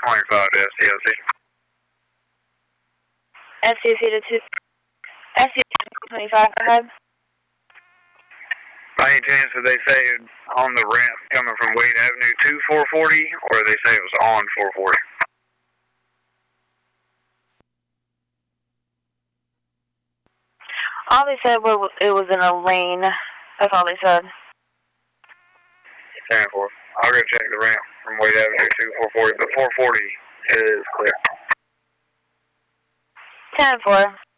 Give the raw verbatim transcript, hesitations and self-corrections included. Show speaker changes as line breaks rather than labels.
twenty-five to S C O C.
S C O C to two. S C O C to twenty-five, go ahead.
By any chance, did they say on the ramp coming from Wade Avenue to four forty, or did they say it was on four forty?
All they said was it was in a lane. That's all they said.
ten four. I'll go check the ramp from Wade Avenue to four forty, but four forty is clear.
ten four.